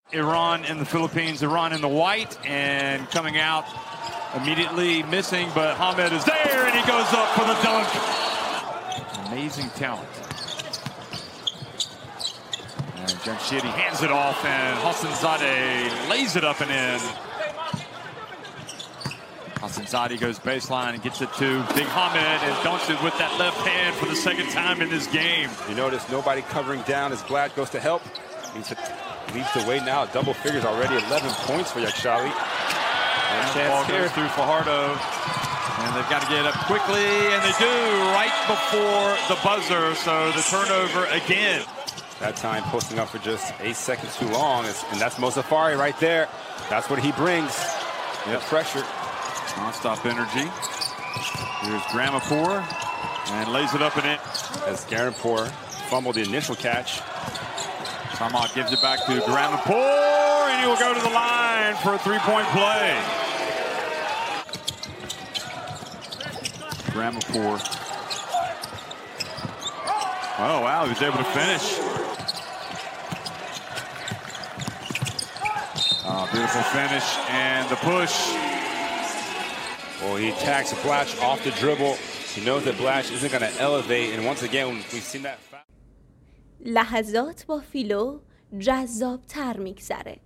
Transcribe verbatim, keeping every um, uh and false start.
Iran in the Philippines, Iran in the white, and coming out immediately missing, but Hamed is there, and he goes up for the dunk. Amazing talent. And Jamshidi hands it off, and Hassanzadeh lays it up and in. Hassanzadeh goes baseline and gets it to Big Hamed and dunks it with that left hand for the second time in this game. You notice nobody covering down as Blash goes to help. He's leads the way now. Double figures already. eleven points for Yakshali. And the ball goes through Fajardo. And they've got to get it up quickly, and they do right before the buzzer. So the turnover again. That time posting up for just eight seconds too long. And that's Mozaffari right there. That's what he brings. Yep. The pressure. Non-stop energy. Here's Gramapour. And lays it up and in. As Gramapour fumbled the initial catch. Samad gives it back to Gramapour, and he will go to the line for a three-point play. Gramapour. Oh, wow, he was able to finish. Oh, beautiful finish, and the push. Well, he attacks Blash off the dribble. He knows that Blash isn't going to elevate, and once again, we've seen that. لحظات با فیلو جذاب‌تر می‌گذره.